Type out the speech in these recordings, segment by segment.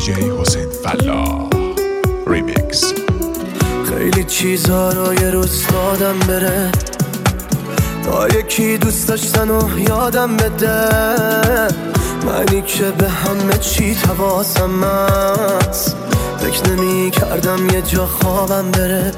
دیجی حسین فلاح ریمیکس. خیلی چیزها رو یه روز دادم بره تا یکی دوست داشتن و یادم بده، منی که به همه چی حواسم هست، فکر نمی کردم یه جا خوابم بره.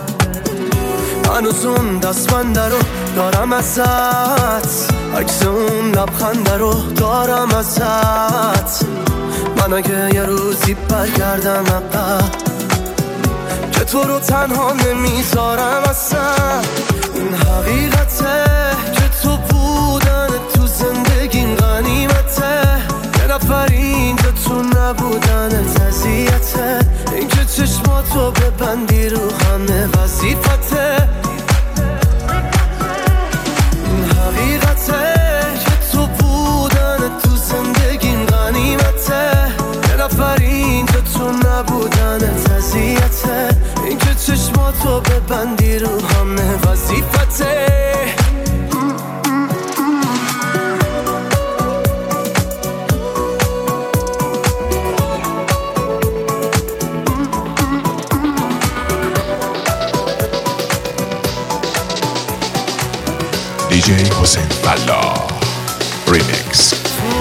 هنوز اون دستبنده رو دارم ازت، عکس اون لبخنده رو دارم ازت. من اگه یه روزی برگردم عقب که تو رو تنها نمیذارم اصلا. این حقیقته که تو بودن تو زندگیم غنیمته، یه نفر اینجا تو نبودن اذیته. این که چشماتو ببندی رو همه وظیفته. این حقیقته که تو بودن تو زندگیم غنیمته، یه نفر اینجا تو نبودن اذیته. این که چشماتو ببندی رو همه وظیفته. دیجی حسین فلاح ریمیکس.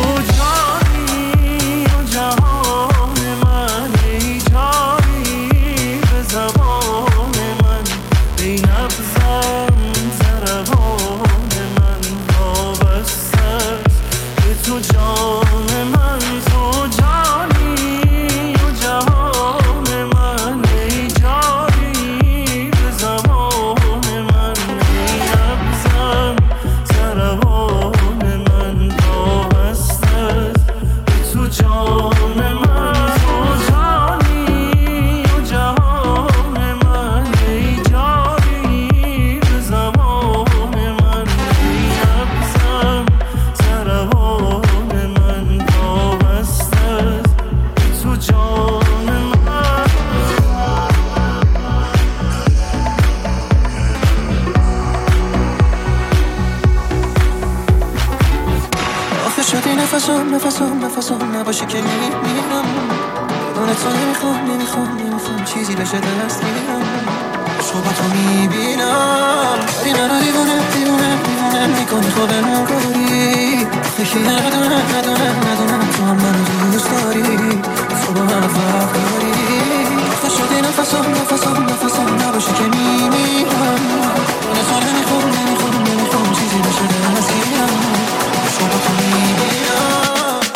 نفسم نباشه که میمیرم. بدون تو نمیخوام چیزی بشه دست میگیرم. عشق با تو میبینم ولی منو دیوونه میکنی خودمون کاری. یکی ندونم تو هم منو دوست داری، تو با من فرق داری. آخه شدی نفسم نباشه که میمیرم. بدون تو نمیخوام چیزی بشه دست میگیرم. عشق با تو میبینم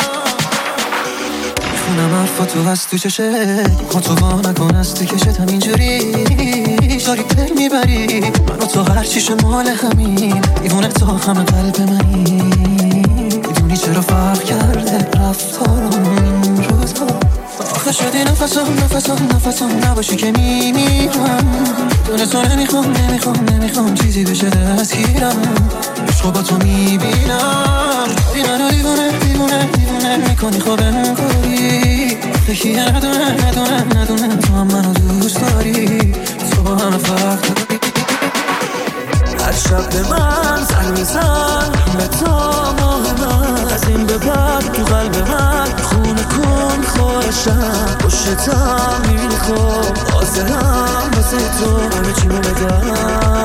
میخونم حرفاتو از تو چشت، خودتو وا نکن از تو کشت. همینجوری داری پی میبری منو تو هر چیش مال همین. دیوونه تو همه قلب منی، میدونی چرا فرق کرده رفتارم این روزا. آخه شدی نفسم نباشی که میمیرم. دونه تو نمیخوام چیزی بشه دستگیرم. عشق با تو میبینم ولی منو دیوونه میکنی خودمون کاری. یکی ندونم تو هم منو دوست داری، تو با همه فرق داری. هر شب به من زنگ میزن همه تا ماه من، از این به بعد تو قلب من خونه کن خواهشم. پشتم میبینی خوب حاضرم واسه تو همه چی رو بدم.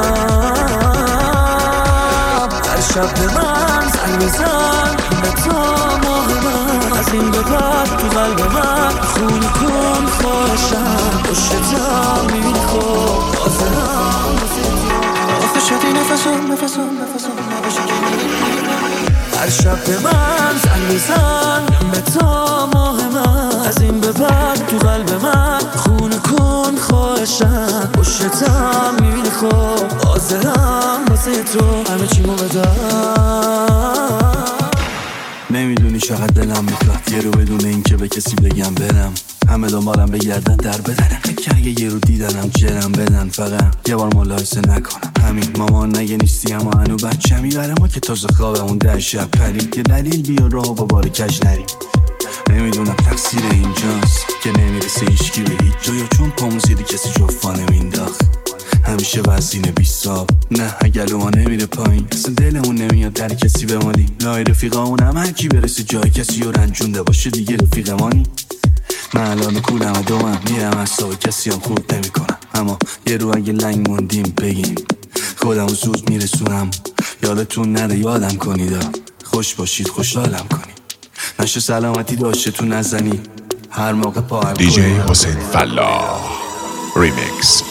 هر شب به من زنگ میزن همه تا ماه من، از این به بعد تو قلب من خونه کن خواهشم. پشتم میبینی خوب حاضرم واسه تو. آخه شدی نفسم نباشه که میمیرم. هر شب به من زنگ میزن همه تا ماه من، از این به بعد تو قلب من خونه کن خواهشم. پشتم میبینی خوب حاضرم واسه تو همه چی رو بدم. نمیدونی چقدر دلم میخواد یه رو بدون این که به کسی بگم برم. همه دنبالم بگردن در بدنم، که اگه یه رو دیدنم جرم بدن. فقط یه بار ملاحظه نکنم همین. مامان نگه نیستی اما هنو بچه میبره ما که تازه خوابمون 10 شب پرید. یه دلیل بیا راه با بار کج نریم. نمیدونم تقصیر اینجاست که نمیرسه هیچکی به هیچ جا، یا چون پامون زیر کسی جفا نمینداخت. همیشه وزین بیستاب نه اگه ما نمیره پایین، اصلا دلمون نمیاد در کسی بمالیم. لای رفیقامون هم هر کی برسه جای کسی رو رنجونده باشه دیگه رفیقمانی. من الان کولم و دومم میرم از صبح کسی هم خورد نمی کنم، اما یه رو اگه لنگ موندیم بگیم خودم و زود میرسونم. یادتون نره یادم کنید، خوش باشید خوشحالم کنید، نشه سلامتی داشته تو نزنی هر موقع پا هم DJ حسین فلاح ریمیکس.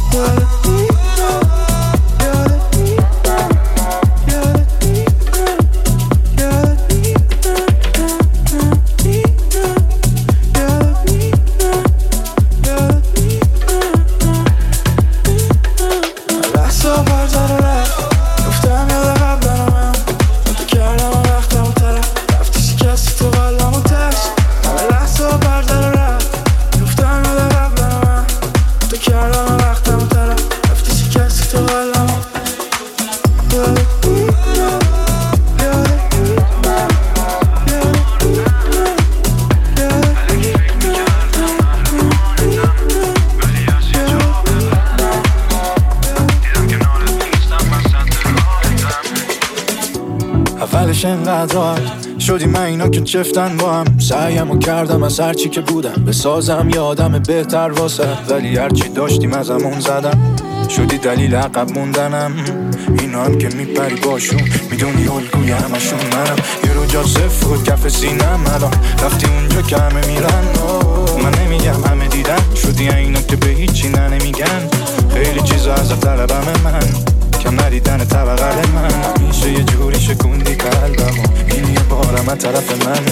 اولش انقدر شدی من اینا که چفتن با هم، سعیمو کردم از هرچی که بودم بسازم یادم بهتر واسه، ولی هرچی داشتیم از همون زدم، شدی دلیل عقب موندنم. اینا هم که میپری باشون میدونی الگوی همشون منم، یه رو جا صفر بود کف سینم، الان رفتی اونجا که همه میرن. من نمیگم همه دیدن، شدی اینا که به هیچی نمیگن، خیلی چیزا از طلبم من، کم ندیدن طبقه من، میشه یه جوری شکوندی قلبم و این یه بارم از طرف من.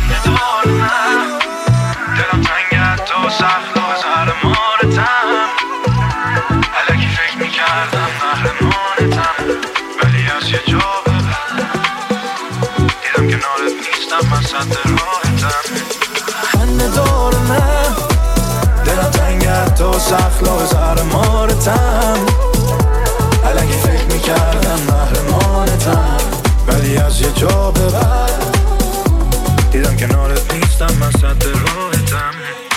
دلم تنگت تو سخت و زهر مارتم، الکی فکر میکردم محرمانتم، ولی از یه جا به بعد دیدم که نارت نیستم من صد راحتم. من دارم دلم تنگت تو سخت و زهر مارتم، الکی فکر میکردم محرمانتم، ولی از یه جا به بعد دیدم که نارت نیستم من صد راحتم.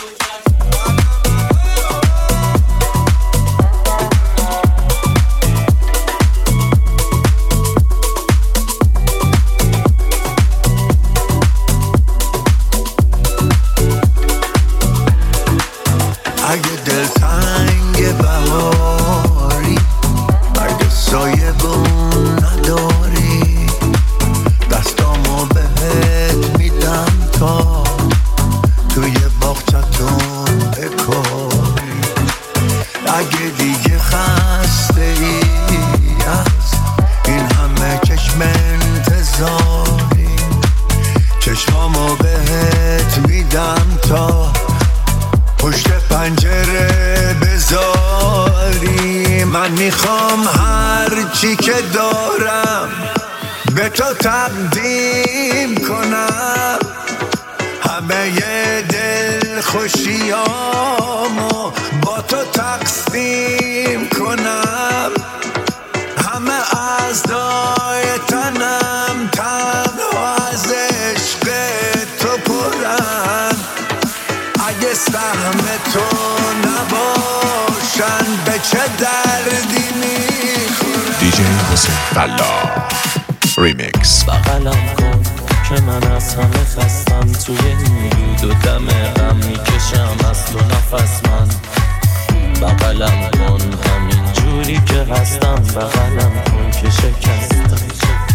اگه دلتنگ بهاری، اگه سایه بون نداری، دستامو بهت میدم تا توی باغچتون بکاری. اگه دیگه خسته ای از این همه چشم انتظاری، چشمامو بهت میدم تا پشت پنجره بذاری. من میخوام هر چی که دارم به تو تقدیم کنم، همه دل خوشیامو با تو تقسیم کنم، همه اعضای تنم تنها از عشق تو پرن. اگه سهم تو نباشن به چه دردی میخورن. DJ حسین فلاح ریمیکس. بغلم کن که من از همه خستم، توی این دود و دم غم میکشم از تو نفس من. بغلم کن همین جوری که هستم، بغلم کن که شکستم.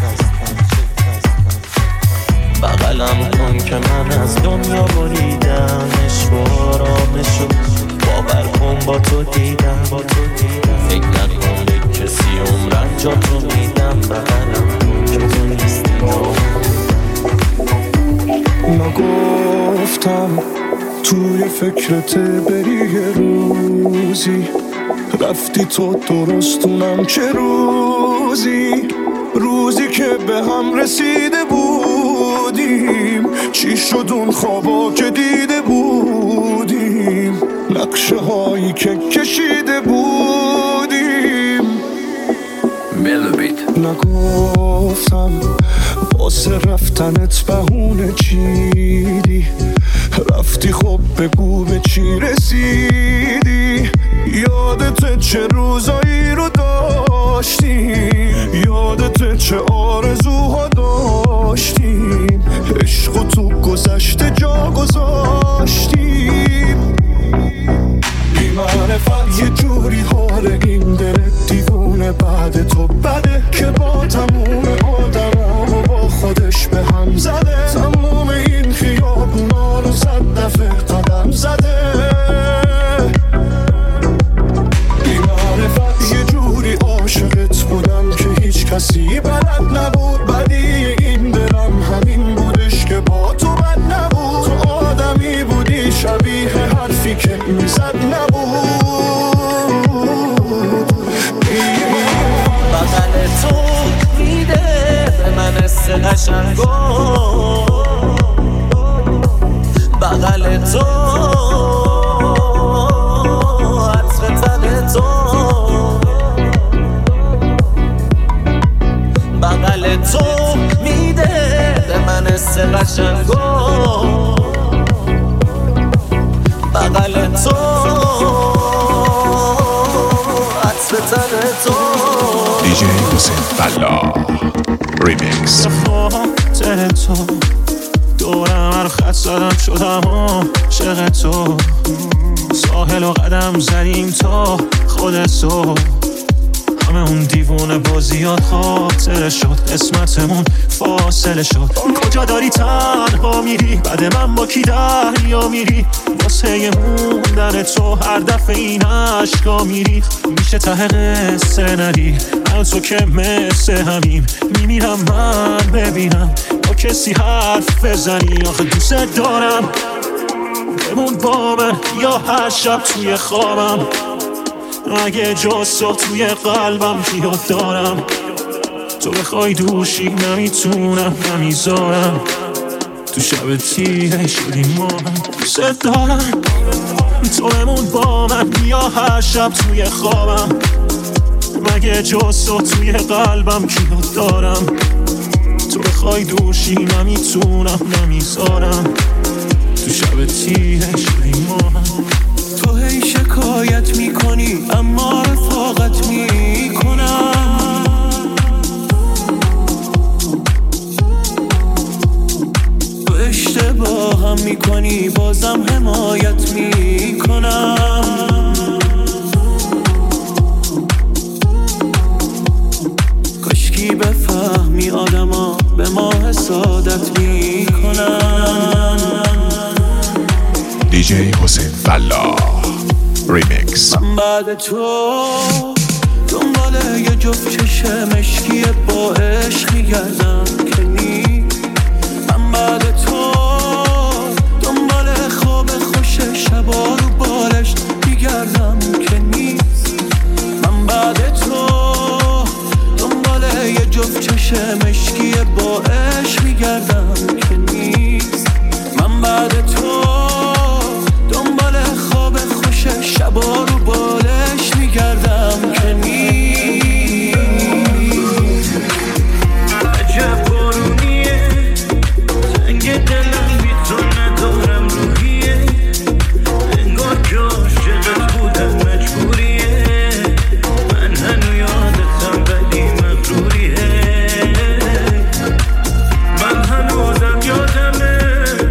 بغلم کن که من از دنیا بریدم، عشق و آرامشو باور کن با تو دیدم. فکر نکن به کسی عمرن جا تو میدم، بغلم کن که تو نیستی. نگفتم توی فکرت بری یه روزی، رفتی تو درستونم چه روزی که به هم رسیده بودیم، چی شد اون خوابا که دیده بودیم، نقشه هایی که کشیده بودیم. نگفتم واسه رفتنت بهونه چیدی، رفتی خب بگو به چی رسیدی. یادت چه روزایی رو داشتیم، یادت چه آرزوها داشتیم، عشق تو گذشته جا گذاشتیم. معرفت یه جوری حال این دل دیوونه بعد تو بده که با تموم آدمامو با خودش به هم زده تموم این خیابونا رو 100 دفعه قدم زده بی معرفت یه جوری عاشقت بودم که هیچ کسی بلد نبود بدی این دلم همین بودش که با تو بد نبود تو آدمی بودی شبیه حرفی که میزد نبود بغل تو میده به من حس قشنگو بغل تو عطر تن تو بغل تو میده به من حس قشنگو بغل تو عطر تن تو دیجی حسین فلاح ریمیکس. خاطر تو دورم رو خط زدم شدم عاشق تو ساحل و قدم زدیم تا خودت تو همه اون دیوونه بازیات خاطر شد قسمتمون فاصله شد کجا داری تنها میری بعد من با کی دریا میری واسه موندن تو هر دفعه این عشقا میری میشه ته قصه ندی من تو که مثل همین میمیرم من ببینم با کسی حرف بزنی آخه دوست دارم بمون با من یا هر شب توی خوابم اگه جز تو توی قلبم بیاد دارم تو بخوای دوشی نمیتونم نمیذارم تو شب تیره شدیم ما دوست دارم تو بمون با من یا هر شب توی خوابم مگه جز تو توی قلبم بیاد دارم تو بخوای دوشی نمیتونم نمیذارم تو شب تیره شدیم ما تو هی شکایت میکنی اما رفاقت میکنم تو اشتباه هم میکنی بازم حمایت میکنم کاشکی بفهمی آدما به ما حسادت میکنن دیجی حسین فلاح ریمیکس. من بعد تو دنبال یه جفت چشم مشکی با عشق میگردم که نیست من بعد تو دنبال خواب خوش شبا رو بالش میگردم که نیست من بعد تو دنبال یه جفت چشم مشکی با عشق میگردم که نیست من بعد تو دنبال خواب خوش شبا رو بالش میگردم که نیست عجب بارونیه زنگ دلم بی تو ندارم روحیه انگار که عاشقت بودم مجبوریه من هنو یادتم ولی مغروریه من هنوزم یادمه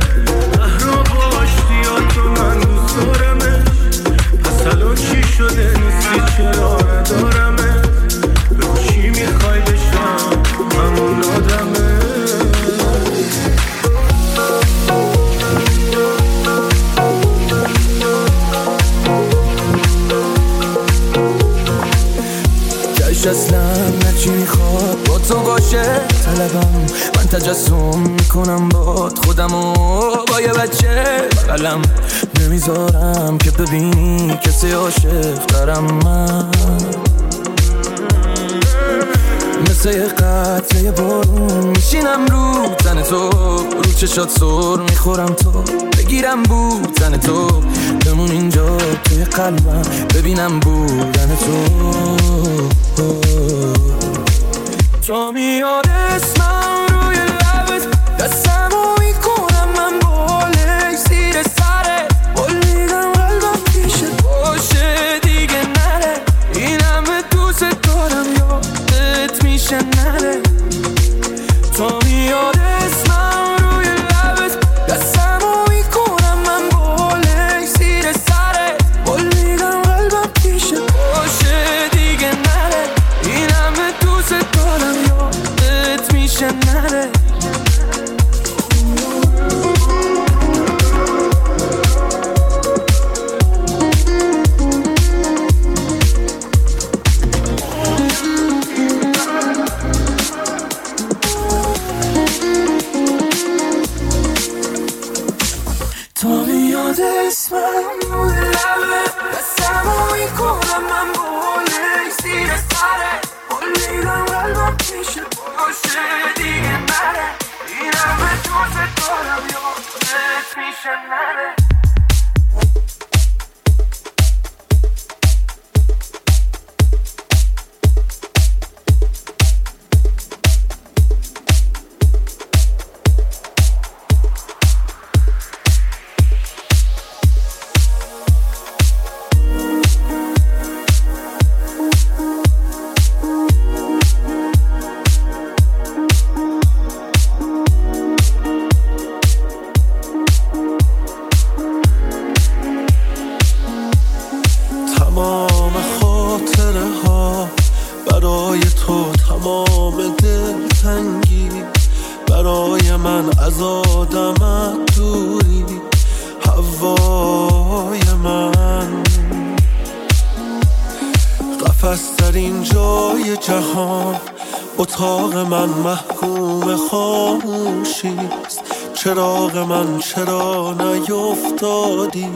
شده نیستی چرا ندارمه بگو چی میخوای بشم همون آدمه جاش اصلا نچی میخواد با تو باشه طلبم من تجسم میکنم باد خودمو با یه بچه بغلم نمیذارم که ببینی کسی عاشق دارم من مثل یه قطره یه بارون میشینم رو تن تو رو چشات سر میخورم تو بگیرم بودن تو بمون اینجا توی قلبم ببینم بودن تو میاد اسمم روی لبت دستمو میکنم من بالش زیر سره بلیدم قلبم پیشت باشه دیگه نره این همه دوست دارم یادت میشه نره تو میاد اسمم روی لبت دستمو میکنم من بالش زیر سره بلیدم قلبم چراغ من چرا نیفتادی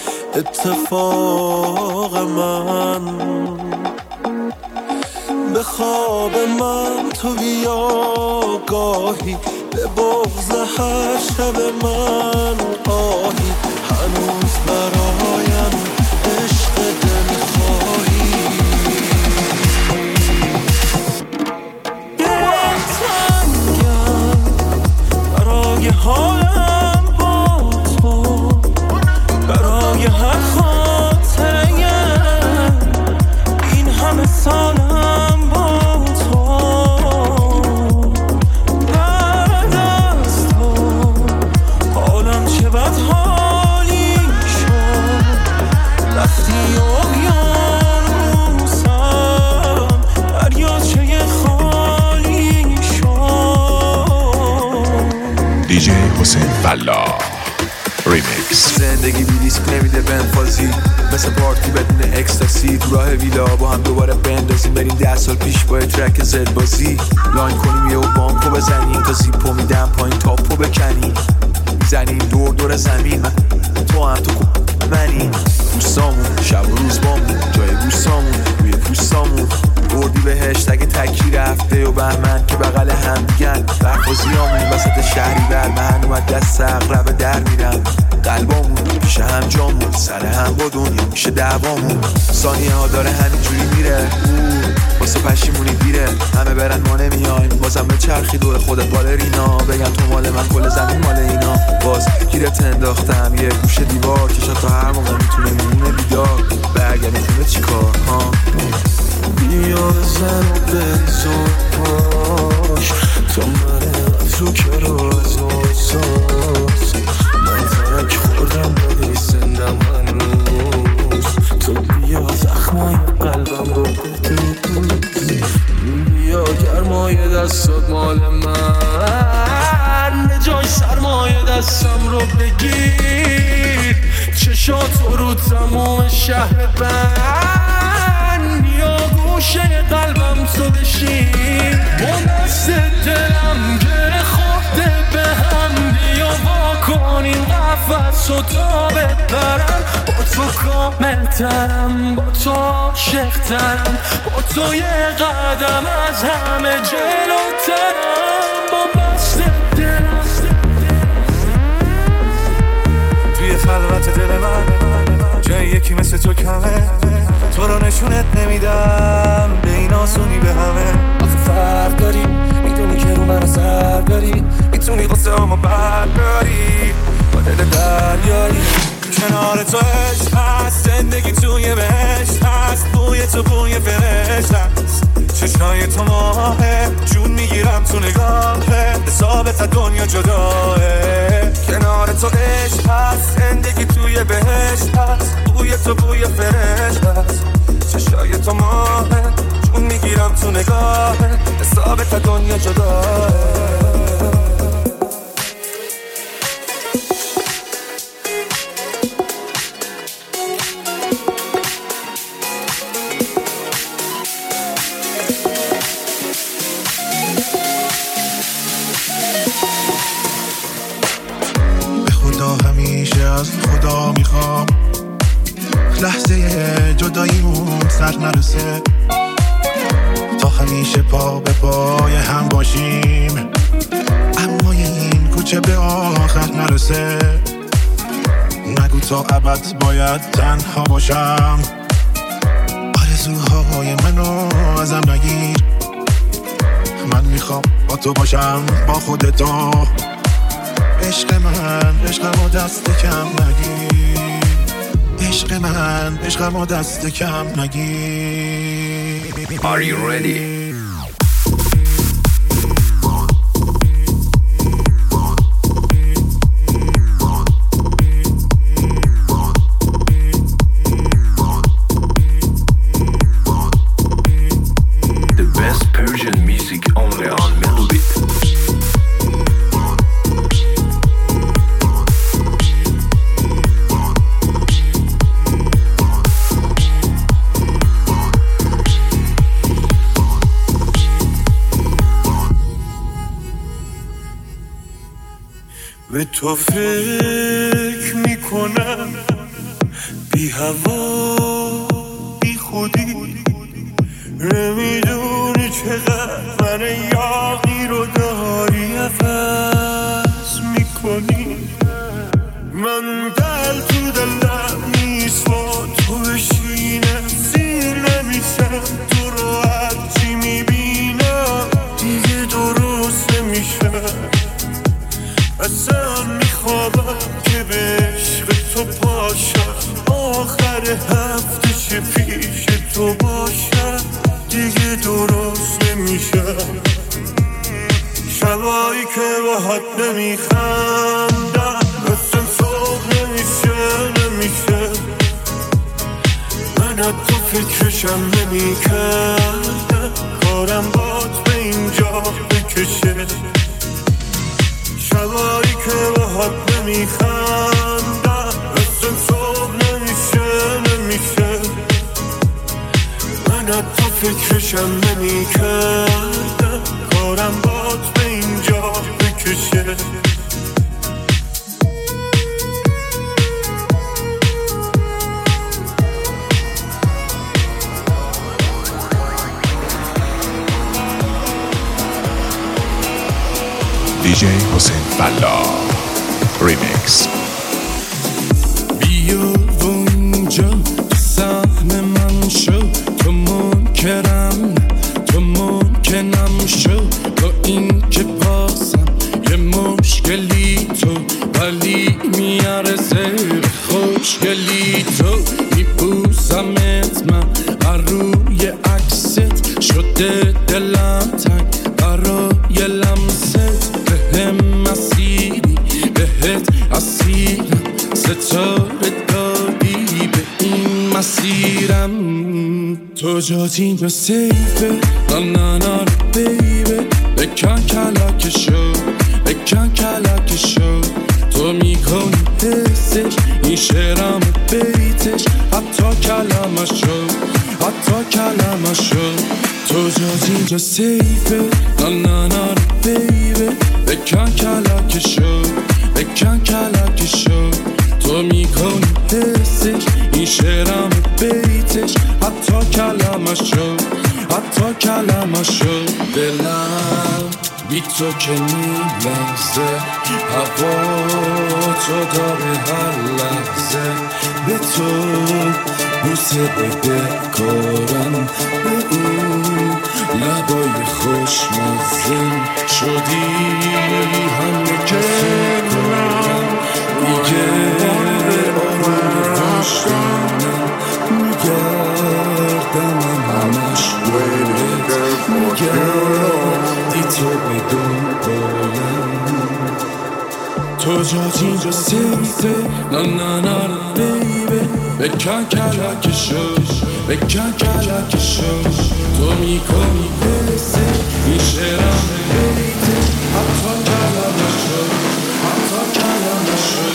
اتفاق من به خواب من تو بیا گاهی به بغض هر شب من آهی هنوز برایم عشق دل خواهی دلتنگم برای حالم با تو برای هر خاطره این همه سالم با تو بعد از تو حالم چه بد حالی شد وقتی اقیانوسم دریاچه خالی شد. دیجی حسین فلاح ریمیکس. زندگی بی ریسک نمیده بنفازی مثل پارتی بدون اکستاسی تو راه ویلا با هم دوباره بندازیم بریم 10 سال پیش با ترک زد بازی لاین کنیم یه و بانکو بزنیم تا زیپو میدم پایین تاپو بکنیم میزنیم دور دور زمین تو هم تو منی دوستامون شب و روز بامون جای بوستامون روی پوستامون بردی بهشت اگه تکی رفته و بهمن که بغل هم دیگن برخوزیامون وسط شهری بر من اومد دست اقرب در میرم قلبامون پیش هم جامون سر هم با دنیا میشه دعوامون ثانیه ها داره همینجوری میره واسه پشیمونی دیره همه برن ما نمیایم بازم به چرخی دور خودت بالرینا بگن تو مال من کل زمین مال اینا باز گیرت انداختم یه گوشه دیوار که شاید تا هر موقع میتونه میمونه بیدار برگردی خونه چی کار ها بیا بزن و بریزون پاش تا من از رو کرو از آساس من ترک خوردم ولی زندم هنوز تو بیا زخمای قلبم رو بدوز بیا گرمای دستات مال من جای سرمایه دستم رو بگیر چشاتو رو تموم شهر بند بیا گوشه قلبم تو بشین با دست دلم گره خورده به هم بیا با کنیم قفص و تا ببرم با تو کامل ترم با تو عاشق ترم با تو یه قدم از همه جلوترم با دست دلم توی خلوت دل من جای یکی مثل تو کمه تو رو نشونت نمیدم به این آسونی به همه آخه فرق داری میدونی که رو من اثر داری میتونی قصه همو برداری با دل دریایی کنار تو عشق هست زندگی توی بهشت هست بوی تو بوی فرشت هست چشای تو ماهه جون میگیرم تو نگاهه حسابت دنیا جداه کنار تو عشق هست زندگی توی بهشت هست بوی تو بوی فرشت هست چشای تو ماهه جون میگیرم تو نگاهه حسابت دنیا جداه از خدا میخوام لحظه جداییمون سر نرسه تا همیشه پا به پای هم باشیم اما این کوچه به آخر نرسه نگو تا ابد باید تنها باشم. آرزوهای منو ازم نگیر، من میخوام با تو باشم با خودتو. عشق من عشقمو دست کم نگیر، عشق من عشقمو دست کم نگیر. Are you ready? به تو فکر میکنم بی هوا بی خودی، نمیدونی چقدر من یاغی رو داری عوض میکنی. من دل تو دلم نیست با تو بشینم، سیر نمیشم تو رو هرچی میبینم دیگه درست نمیشم. اصلا میخوابم که به عشق تو پاشم، آخر هفته چه پیش تو باشم دیگه درست نمیشم. شبایی که باهات نمیخندم اصلا صبح نمیشه، من از تو فکرشم نمیکردم، کارم بات به اینجا بکشه. شبایی که باهات نمیخندم اصلا صبح نمیشه، من از تو فکرشم نمیکردم، کارم بات به اینجا بکشه. DJ حسین فلاح ریمیکس. بیا و اینجا تو سهم من شو، تو منکرم شو، با این که بازم یه مشکلی تو ولی میارزه به خوشگلی تو. میبوسمت من هر روی عکست، شده دلم تنگ برای لمست. بهم مسیری بهت اسیرم، ستاره دادی به این مسیرم. تو جاتی به سیفه نانانا بیبه، بکن کلاکشو بکن کلاکشو. تو میکنی حسش این شعرم بیتش، حتی کلمشو. تو جاتی اینجا سیفه نانانا بیبه، بکن کلاکشو بکن کلاکشو. تو میکنی حسش این شعرم بیتش، حتی کلمشو. دلم بی تو که میلرزه، هوا تو داره هر لحظه. به تو بوسه بده کارم، به اون لبای خوشمزه شدی همه که کارم. دیگه آروم پشتم میگردم، همش بایدت میگردی تو به دنبالم. تو جات اینجا سیفه نانانا بیبه، بکن کلاکشو بکن کلاکشو. تو میکنی حسه این شعرم بیته، حتی کلمشو.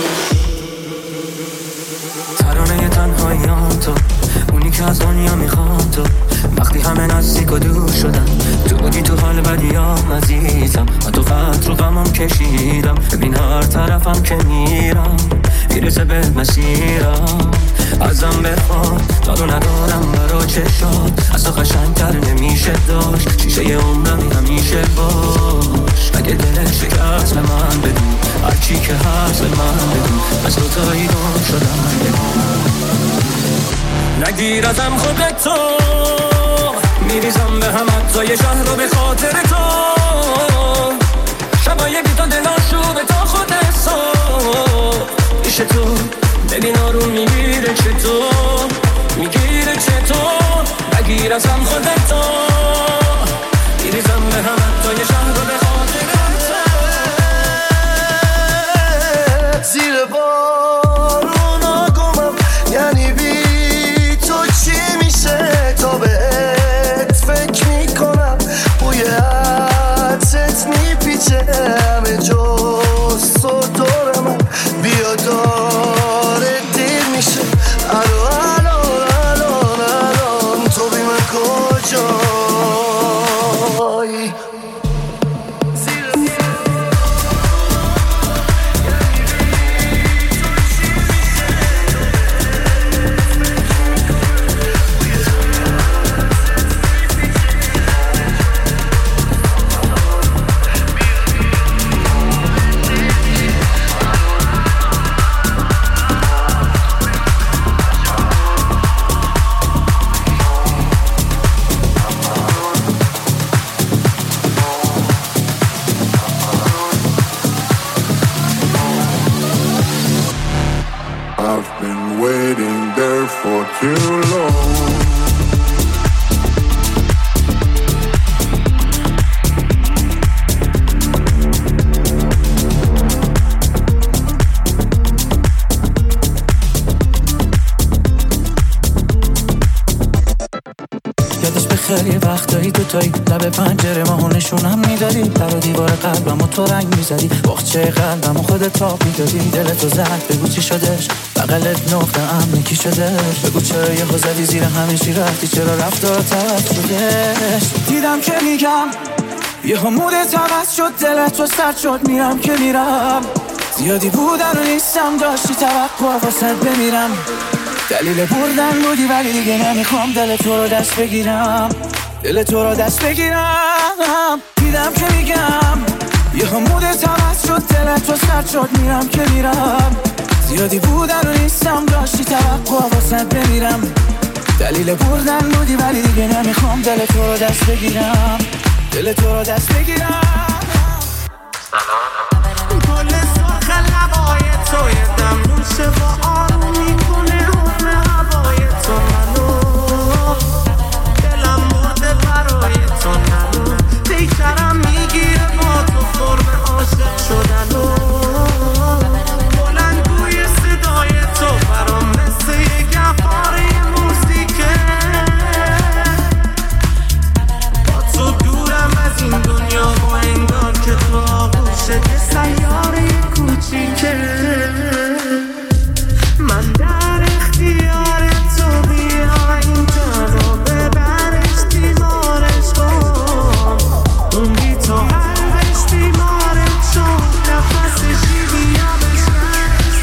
ترانه تنهاییان تو، اونی که از دنیا میخوام تو. وقتی همه نزدیک و دور شدن، تو بودی تو حال بدیام عزیزم. من تو قدر و غمم کشیدم، ببین هر طرفم که میرم میرسه به مسیرم. ازم بخواد دارو ندارم برا چشات، از تو قشنگتر نمیشه داشت. شیشه عمرمی همیشه باش. اگه دلت شکست به من بگو، هرچی که هست به من بگو. از تو تاییدون شدم بگو. نگیر ازم خودتو، میریزم به هم حتی شهر رو به خاطر تو. شبای بیتا دلاشو به تا خود حساب میشه تو. ببین آروم میگیره چطور، میگیره چطور. نگیر ازم خودتو، میریزم به هم حتی شهر رو به خاطر تو. زیر بارونا گمم، یعنی بی تو چی میشه؟ تا بهت فکر میکنم، بوی عطرت میپیچه همه جز تو دور من. بیا داره دیر میشه، الان تو بی من کجایی؟ خیلی وقتایی دوتایی لب پنجره ماهو نشونم میدادی، در و دیوار قلبمو تو رنگ میزدی، باغچه قلبمو خودت تاب میدادی. دلتو زد بگو چی شدش، بغلت نقطه امن کی شدش. بگو چرا یهو زدی زیر همه چی رفتی، چرا رفتارت عوض شدش. دیدم که میگم یهو مودت عوض شد، دلت تو سرد شد. میرم که میرم، زیادی بودن و نیستم، داشتی توقع واسه بمیرم. دلیل بردن بودی ولی دیگه نمیخوام دل تو رو دست بگیرم، دل تو رو دست بگیرم. دیدم که میگم یه مودت عوض شد، دلت تو سرد شد. میرم که میرم، زیادی بودن و نیستم، داشتی توقع واسه بمیرم. دلیل بردن بودی ولی دیگه نمیخوام دل تو رو دست بگیرم، دل تو رو دست بگیرم. گل سرخ لبای تو یه دم روشه با آروم میکنه حکم هوای تو منو. دلم مرده برای تو نرو، پیکرم میگیره با تو فرم عاشق شدن و بلندگوی صدای تو برام مثل یه گهواره موسیقه. با تو دورم از این دنیا و انگار که تو آغوشه یه سیاره کوچیکه. من در اختیار تو، بیا اینجا رو ببرش دیوارش کن. اون بی تو قلبش بیمارت شد، نفسشی بیا بشنش.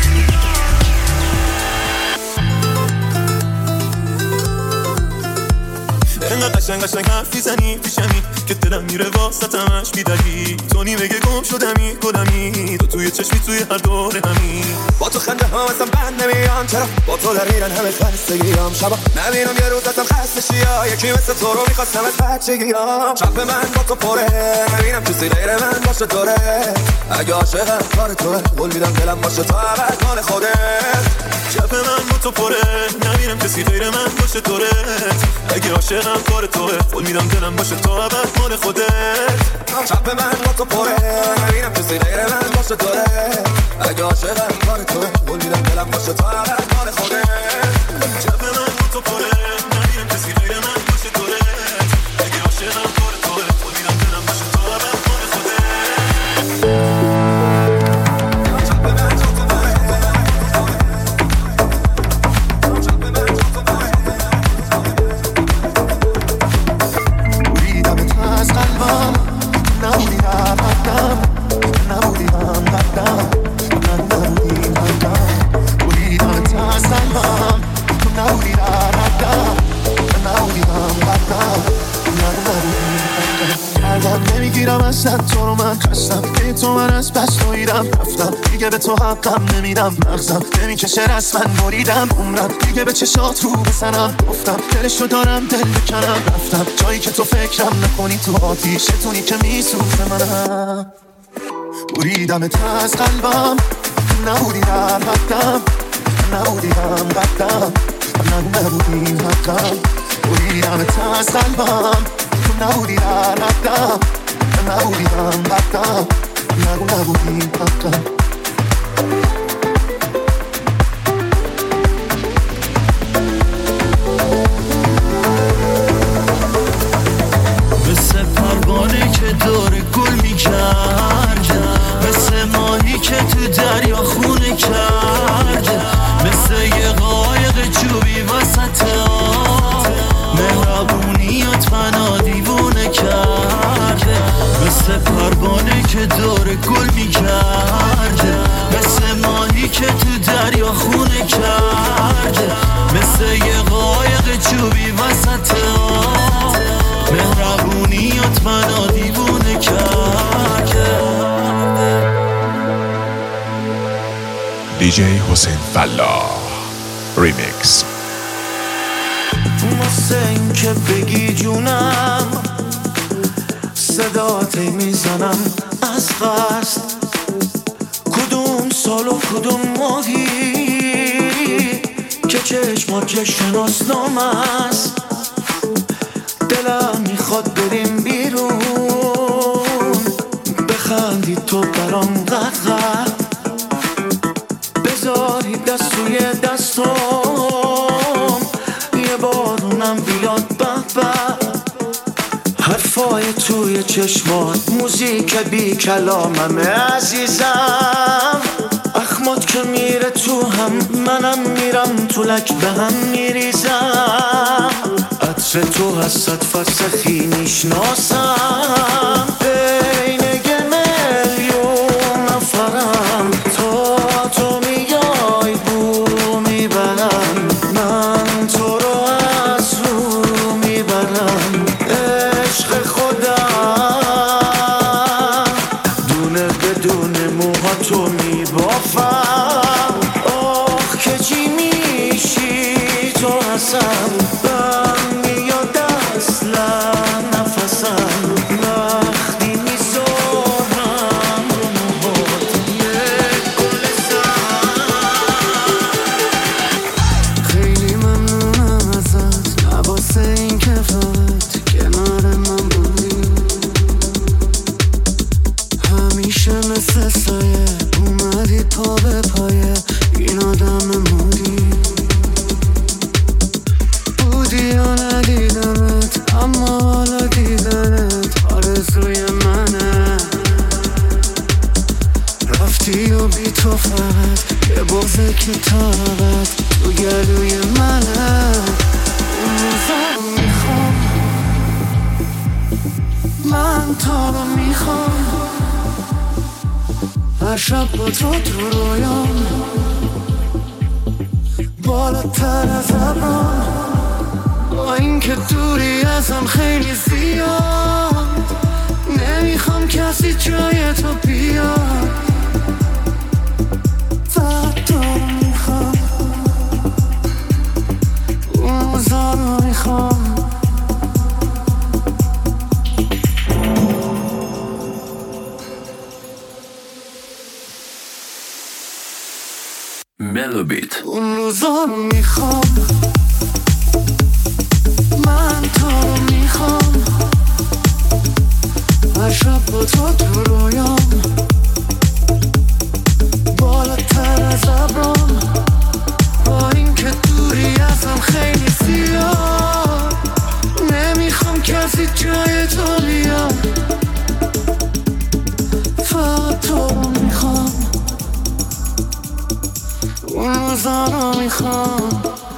انقدر قشنگ حرفی زنی پیشمی که دلم میره واسطمش بیدلی. تو نیمه گم شدمی گلمی، تو توی چشمی توی هر دور همی. با تو خنده ها اصلا بند نمیام، چرا با تو دقیقن همه خستگیام. شبا نبینم یه روز ازم خسته شیا، یکی مثل تو رو میخواستم از بچگیام. شب من با تو پره، نبینم کسی غیر من باشه دوره. اگه عاشقم کار توه، قول میدم دلم باشه تا ابد مال خودت. شب من با تو پره، نبینم کسی غیر من باشه دوره. اگه عاشقم کار توه، قول میدم دلم باشه تا ابد مال خودت. شب من با تو پره، نبینم کسی غیر من باشه دوره. اگه عاشقم کار توه، قول میدم دلم باشه تا ابد مال خودت. شب من با تو پره، نبینم کسی غیر من باشه دوره. اگه عاشقم کار توه، قول میدم دلم باشه تا ابد مال خودت. نمیرم اصلا تو رو من خستم که تو من از بس دویدم رفتم دیگه به تو حقم نمیدم مغزم نمیکشه رسما بریدم عمرم دیگه به چشات رو بزنم گفتم دلشو دارم دل بکنم رفتم جایی که تو فکرم نکنی تو آتیشتونی که میسوزه منم بریدمت از قلبم نبودی در حقم نبودی هم قدم نبودی حقم بریدمت از قلبم نبودی در حقم نبودی هم قدم نبودی حقم مثل پروانه که دور گل میکرد مثل ماهی که تو دریا خونه کرد مثل یه قایق چوبی وسط آب مهربونیات منو دیوونه کرد مثل پروانه که دور گل میکرد مثل ماهی که تو دریا خونه کرد مثل یه قایق چوبی وسط آب مهربونیات منو دیوونه کرد. دیجی حسین فلاح ریمیکس. واسه این که بگی جونم صدات میزنم از قصد کدوم سال و کدوم ماهی که چشمات شناسنام است دلم میخواد بریم بیرون بخندی تو برام قدر بذاری دست توی دستم یه بارونم بیاد بابا حرفای توی چشمات موزیک بی کلاممه عزیزم اخمات که میره تو هم منم میرم تو لک به هم میریزم عطر تو از صد فرسخی میشناسم بین یه میلیون نفرم تا تو میای بو میبرم من تو رو از رو میبرم عشق خودم دونه بدون موها تو میبافم آخ که چی میشی تو هستم شب با تو رویام بالاتر از ابرام با این که دوری ازم خیلی زیاد نمیخوام کسی جای تو بیاد فقط تو میخوام اون روزا رو میخوام ملوبیت اون روزا رو میخوام من تو رو میخوام هر شب با تو رویام بالاتر از ابرام با این که دوری ازم خیلی زیاد نمیخوام کسی جای تو بیاد فقط تو رو میخوام اون روزا رو میخوام